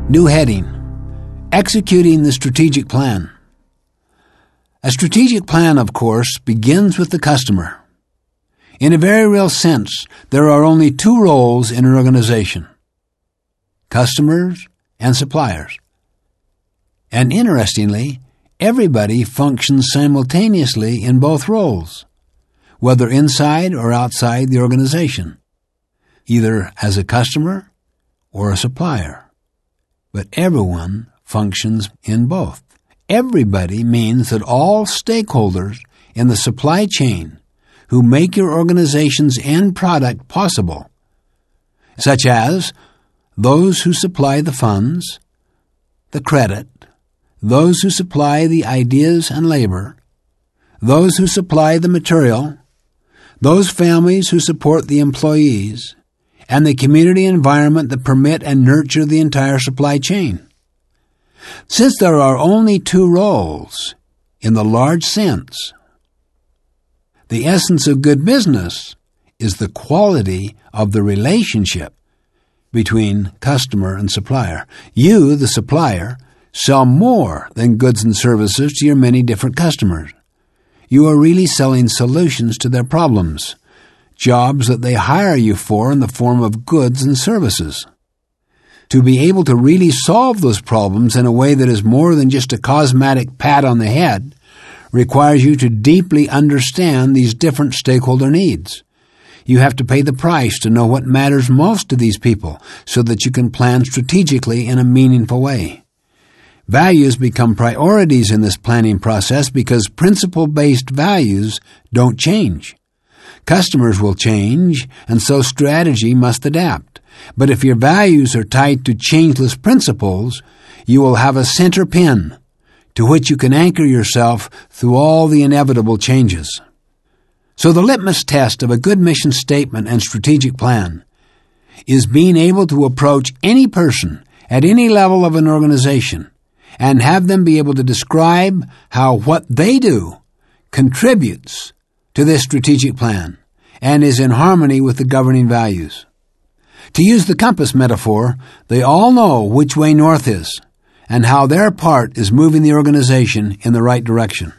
New heading: Executing the Strategic Plan. A strategic plan, of course, begins with the customer. In a very real sense, there are only two roles in an organization: customers and suppliers. And interestingly, everybody functions simultaneously in both roles, whether inside or outside the organization, either as a customer or a supplier. But everyone functions in both. Everybody means that all stakeholders in the supply chain who make your organization's end product possible, such as those who supply the funds, the credit, those who supply the ideas and labor, those who supply the material, those families who support the employees, and the community environment that permit and nurture the entire supply chain. Since there are only two roles, in the large sense, the essence of good business is the quality of the relationship between customer and supplier. You, the supplier, sell more than goods and services to your many different customers. You are really selling solutions to their problems, jobs that they hire you for in the form of goods and services. To be able to really solve those problems in a way that is more than just a cosmetic pat on the head requires you to deeply understand these different stakeholder needs. You have to pay the price to know what matters most to these people so that you can plan strategically in a meaningful way. Values become priorities in this planning process because principle-based values don't change. Customers will change, and so strategy must adapt. But if your values are tied to changeless principles, you will have a center pin to which you can anchor yourself through all the inevitable changes. So the litmus test of a good mission statement and strategic plan is being able to approach any person at any level of an organization and have them be able to describe how what they do contributes to this strategic plan and is in harmony with the governing values. To use the compass metaphor, they all know which way north is and how their part is moving the organization in the right direction.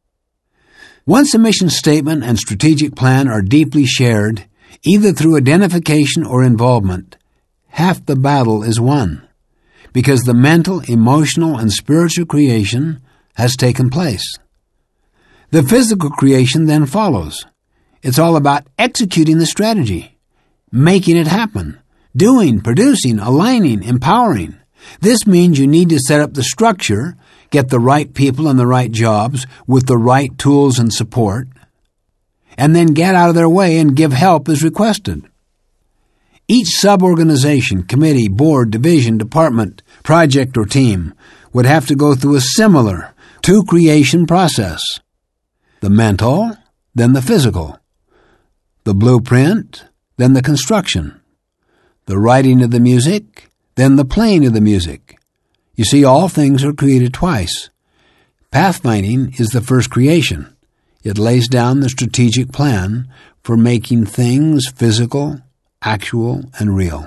Once a mission statement and strategic plan are deeply shared, either through identification or involvement, half the battle is won, because the mental, emotional, and spiritual creation has taken place. The physical creation then follows. It's all about executing the strategy, making it happen, doing, producing, aligning, empowering. This means you need to set up the structure, get the right people in the right jobs with the right tools and support, and then get out of their way and give help as requested. Each sub-organization, committee, board, division, department, project, or team would have to go through a similar two-creation process. The mental, then the physical. The blueprint, then the construction. The writing of the music, then the playing of the music. You see, all things are created twice. Pathfinding is the first creation. It lays down the strategic plan for making things physical, actual, and real.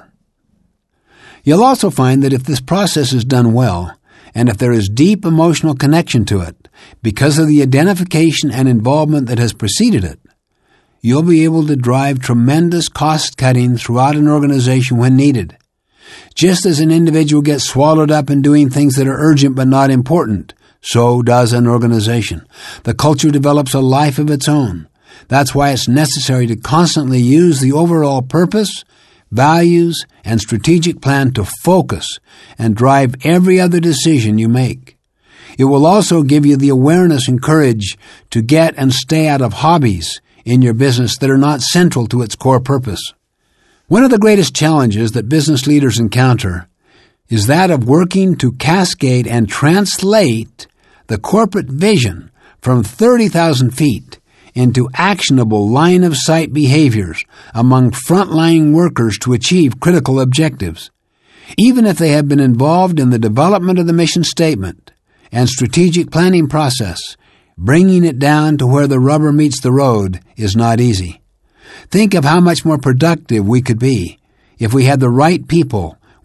You'll also find that if this process is done well, and if there is deep emotional connection to it, because of the identification and involvement that has preceded it, you'll be able to drive tremendous cost-cutting throughout an organization when needed. Just as an individual gets swallowed up in doing things that are urgent but not important, so does an organization. The culture develops a life of its own. That's why it's necessary to constantly use the overall purpose, values, and strategic plan to focus and drive every other decision you make. It will also give you the awareness and courage to get and stay out of hobbies in your business that are not central to its core purpose. One of the greatest challenges that business leaders encounter is that of working to cascade and translate the corporate vision from 30,000 feet into actionable line-of-sight behaviors among frontline workers to achieve critical objectives. Even if they have been involved in the development of the mission statement and strategic planning process, bringing it down to where the rubber meets the road is not easy. Think of how much more productive we could be if we had the right people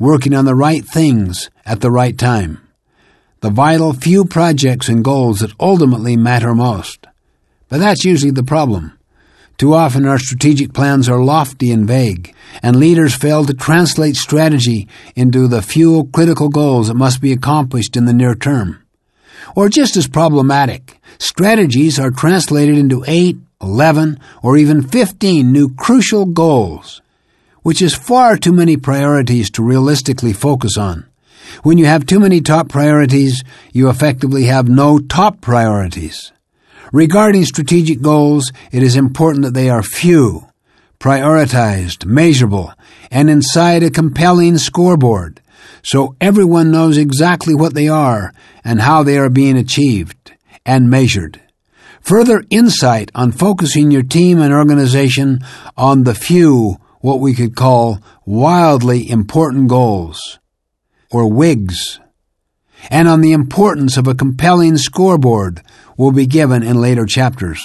working on the right things at the right time. The vital few projects and goals that ultimately matter most. But that's usually the problem. Too often our strategic plans are lofty and vague, and leaders fail to translate strategy into the few critical goals that must be accomplished in the near term. Or just as problematic, strategies are translated into 8, 11, or even 15 new crucial goals, which is far too many priorities to realistically focus on. When you have too many top priorities, you effectively have no top priorities. Regarding strategic goals, it is important that they are few, prioritized, measurable, and inside a compelling scoreboard, so everyone knows exactly what they are and how they are being achieved and measured. Further insight on focusing your team and organization on the few, what we could call wildly important goals, or WIGs, and on the importance of a compelling scoreboard will be given in later chapters.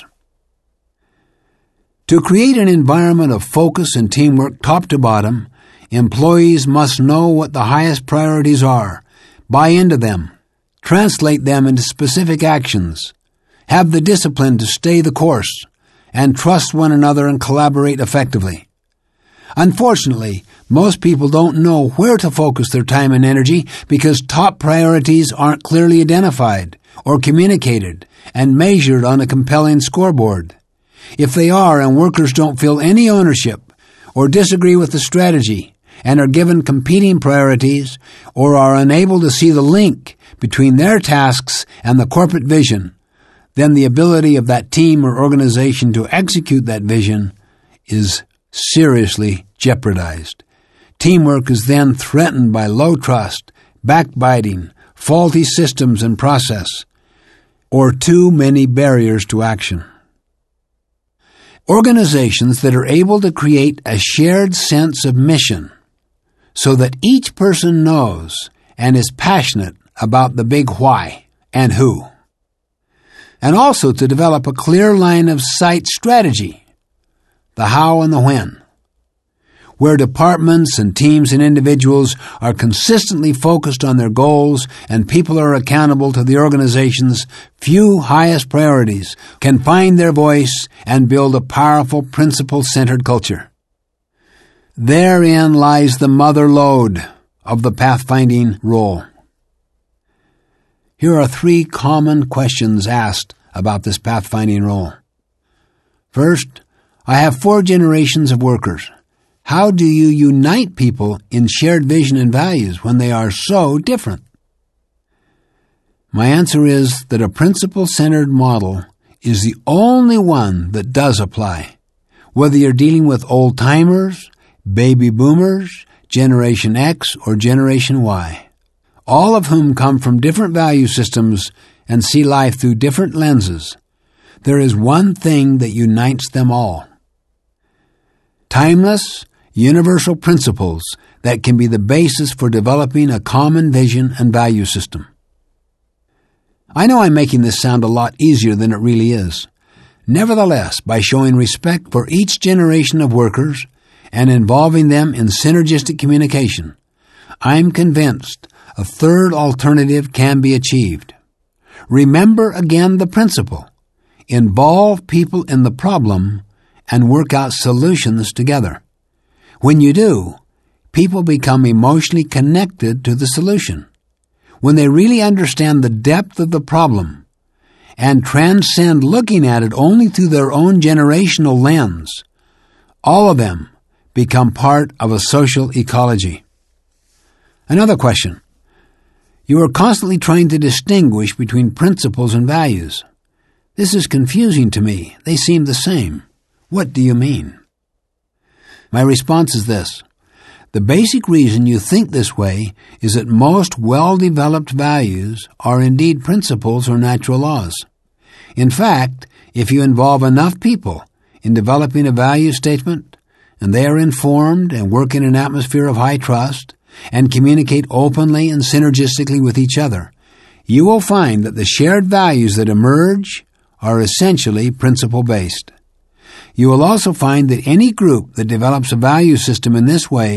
To create an environment of focus and teamwork top to bottom, employees must know what the highest priorities are, buy into them, translate them into specific actions, have the discipline to stay the course, and trust one another and collaborate effectively. Unfortunately, most people don't know where to focus their time and energy because top priorities aren't clearly identified or communicated and measured on a compelling scoreboard. If they are and workers don't feel any ownership or disagree with the strategy and are given competing priorities or are unable to see the link between their tasks and the corporate vision, then the ability of that team or organization to execute that vision is seriously jeopardized. Teamwork is then threatened by low trust, backbiting, faulty systems and process, or too many barriers to action. Organizations that are able to create a shared sense of mission so that each person knows and is passionate about the big why and who, and also to develop a clear line of sight strategy, the how and the when, where departments and teams and individuals are consistently focused on their goals and people are accountable to the organization's few highest priorities, can find their voice and build a powerful principle-centered culture. Therein lies the mother lode of the pathfinding role. Here are 3 common questions asked about this pathfinding role. First, I have 4 generations of workers. How do you unite people in shared vision and values when they are so different? My answer is that a principle-centered model is the only one that does apply, whether you're dealing with old-timers, baby boomers, Generation X, or Generation Y, all of whom come from different value systems and see life through different lenses. There is one thing that unites them all: timeless, universal principles that can be the basis for developing a common vision and value system. I know I'm making this sound a lot easier than it really is. Nevertheless, by showing respect for each generation of workers and involving them in synergistic communication, I'm convinced a third alternative can be achieved. Remember again the principle: involve people in the problem and work out solutions together. When you do, people become emotionally connected to the solution. When they really understand the depth of the problem and transcend looking at it only through their own generational lens, all of them become part of a social ecology. Another question. You are constantly trying to distinguish between principles and values. This is confusing to me. They seem the same. What do you mean? My response is this. The basic reason you think this way is that most well-developed values are indeed principles or natural laws. In fact, if you involve enough people in developing a value statement, and they are informed and work in an atmosphere of high trust, and communicate openly and synergistically with each other, you will find that the shared values that emerge are essentially principle-based. You will also find that any group that develops a value system in this way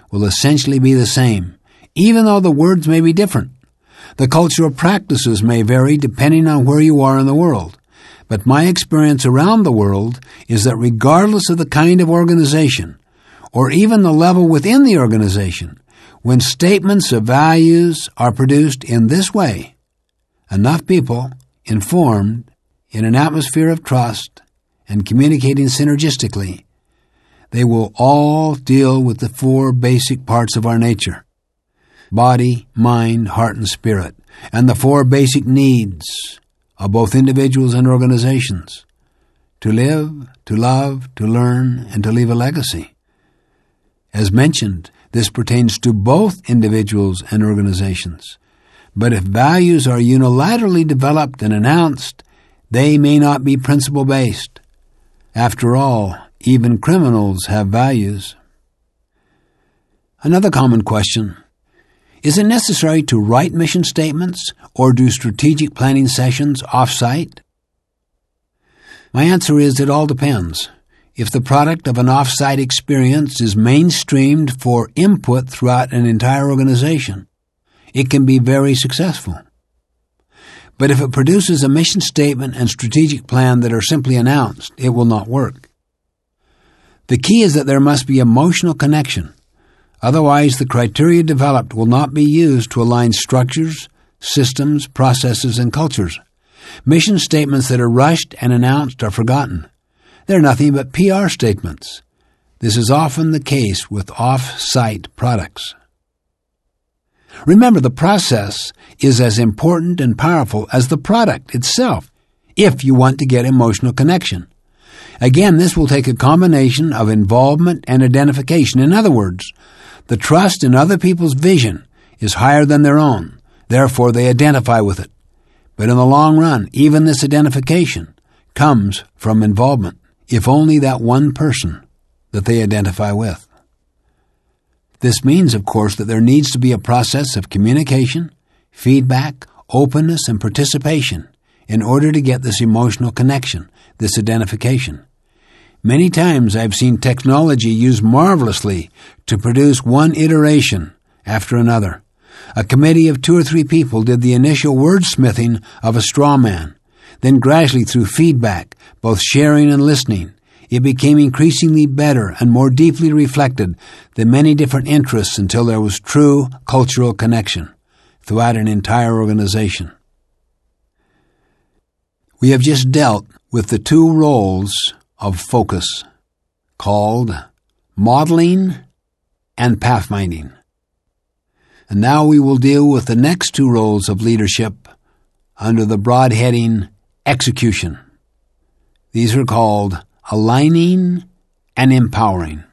will essentially be the same, even though the words may be different. The cultural practices may vary depending on where you are in the world. But my experience around the world is that regardless of the kind of organization, or even the level within the organization, when statements of values are produced in this way, enough people, informed, in an atmosphere of trust, and communicating synergistically, they will all deal with the 4 basic parts of our nature: body, mind, heart, and spirit, and the 4 basic needs of both individuals and organizations: to live, to love, to learn, and to leave a legacy. As mentioned, this pertains to both individuals and organizations. But if values are unilaterally developed and announced, they may not be principle-based. After all, even criminals have values. Another common question: is it necessary to write mission statements or do strategic planning sessions off-site? My answer is it all depends. If the product of an off-site experience is mainstreamed for input throughout an entire organization, it can be very successful. But if it produces a mission statement and strategic plan that are simply announced, it will not work. The key is that there must be emotional connection. Otherwise, the criteria developed will not be used to align structures, systems, processes, and cultures. Mission statements that are rushed and announced are forgotten. They're nothing but PR statements. This is often the case with off-site products. Remember, the process is as important and powerful as the product itself if you want to get emotional connection. Again, this will take a combination of involvement and identification. In other words, the trust in other people's vision is higher than their own. Therefore, they identify with it. But in the long run, even this identification comes from involvement, if only that one person that they identify with. This means, of course, that there needs to be a process of communication, feedback, openness, and participation in order to get this emotional connection, this identification. Many times I've seen technology used marvelously to produce one iteration after another. A committee of 2 or 3 people did the initial wordsmithing of a straw man. Then gradually, through feedback, both sharing and listening, it became increasingly better and more deeply reflected the many different interests until there was true cultural connection throughout an entire organization. We have just dealt with the 2 roles of focus, called modeling and pathfinding. And now we will deal with the next 2 roles of leadership under the broad heading execution. These are called aligning and empowering.